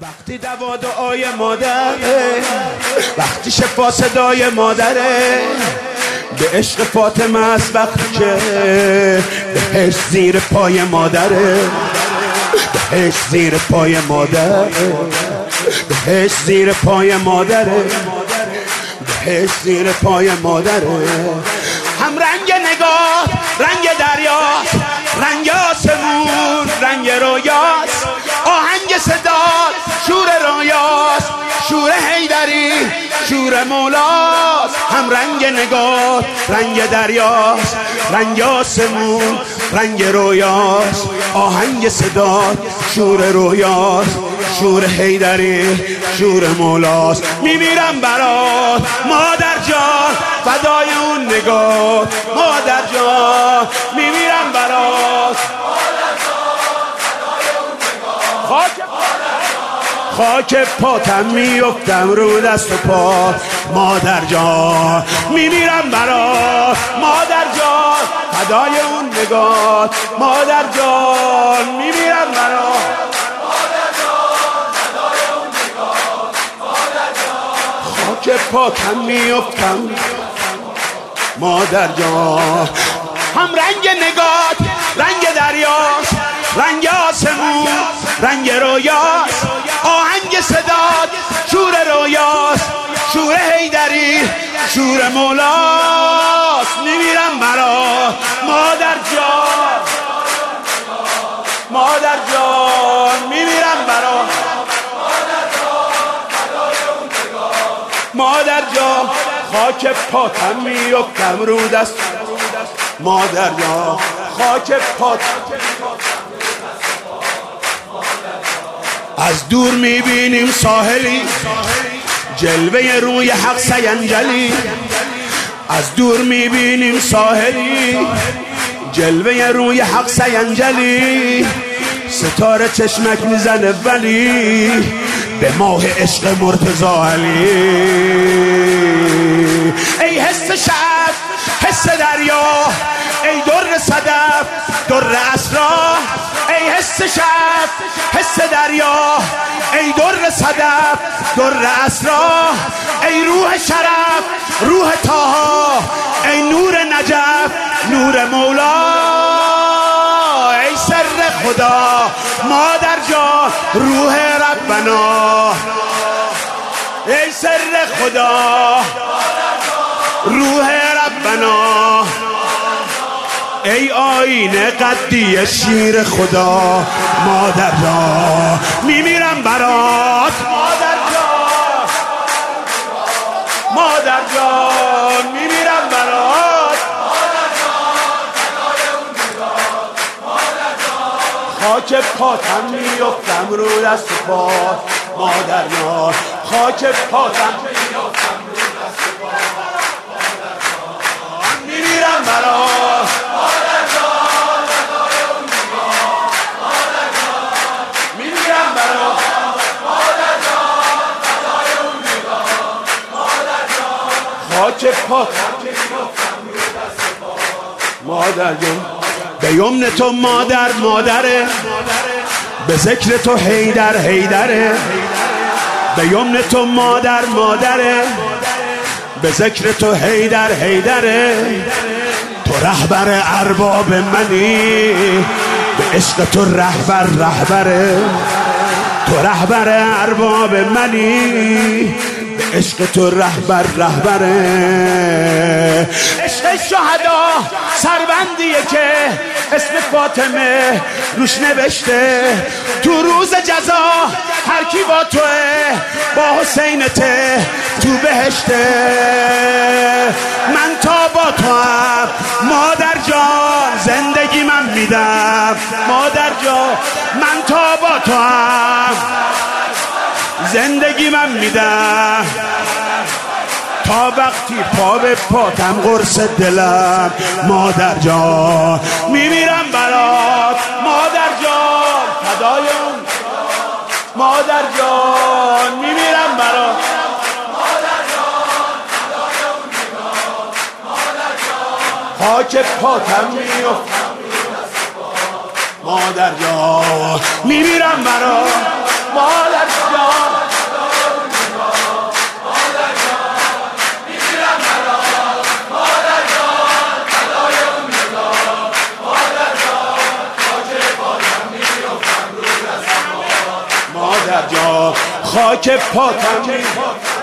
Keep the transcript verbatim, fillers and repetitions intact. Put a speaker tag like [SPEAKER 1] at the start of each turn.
[SPEAKER 1] وقتی دوا دعای مادره، وقتی شفا صدای مادره، به عشق فاطمه است وقتی که بهش زیر پای مادره، بهش زیر پای مادره، بهش زیر پای مادره، بهش زیر پای مادره. هم رنگ نگاه رنگ دریاست، رنگ آسمون رنگ رویاست، آهنگ صدات شور رویاست، شور حیدری شور مولاست. هم رنگ نگاه رنگ دریاست، رنگ آسمون رنگ رویاست، آهنگ صدات شور رویاست، شور حیدری شور مولاست. میمیرم برات مادر جان فدای اون نگاه، مادر جان میمیرم برات مادر جان فدای اون نگاه. خاک خاک پاتم میفتم رو دست و پا، مادر جان میمیرم برات مادر جان فدای اون نگاه، مادر جان میمیرم برات مادر جان فدای اون نگاه، مادر جان. خاک پاتم میفتم مادر جان. هم رنگ نگات رنگ دریاست، رنگ آسمون رنگ رویاست، آهنگ صدات شور رویاست، شور حیدری شور مولاست. میمیرم برات مادر جان مادر جان میمیرم برات مادر جان. خاک پاتم میفتم رو دست مادر جان، خاک پاتم. از دور میبینیم ساحلی جلوه روی حق سینجلی، از دور میبینیم ساحلی جلوه روی حق سینجلی، ستاره چشمک میزنه ولی به ماه عشق مرتضی علی. ای حس شب حس دریا، ای در صدف در اسرار، ای حس شب حس دریا، ای در صدف در اسرار، ای روح شرف روح طه، ای نور نجف نور مولا، ای سر خدا مادر جان روح ربنا، ای سر خدا روح ربنا، ای آینه قدی شیر خدا مادر جان میمیرم برات مادر جان مادر جان میمیرم برات مادر جان فدای اون نگاه، مادر جان. خاک پاتم میفتم رو دست پا مادر جان، خاک پاتم میفتم رو دست پا مادر جان میمیرم برات مادر جان فدای اون نگاه، مادر جان میمیرم برات مادر جان فدای اون نگاه، مادر جان. خاک پاتم میفتم رو دست پا مادر جان. به یمن تو مادر مادره، به ذکر تو حیدر حیدره، به یمن تو مادر مادره، به ذکر تو حیدر حیدره، تو رهبر ارباب منی، به عشق تو رهبر رهبره، تو رهبر ارباب منی، به عشق تو رهبر رهبره. عشق شهدا سربندیه که اسم فاطمه روش نوشته، تو روز جزا هر کی با توه با حسین ته تو بهشته. من تا با تو هم مادر جان زندگی من میدم مادر جان، من تا با تو هم زندگی من میدم، تا وقتی پا به پاتم قرص دلم مادر جان میمیرم برات مادر جان فدای اون مادر جان میمیرم برات مادر جان فدای اون نگاه، مادر جان. خاک پاتم میفتم مادر جان میمیرم برات مادر جان. مادر جان خاک پاتم می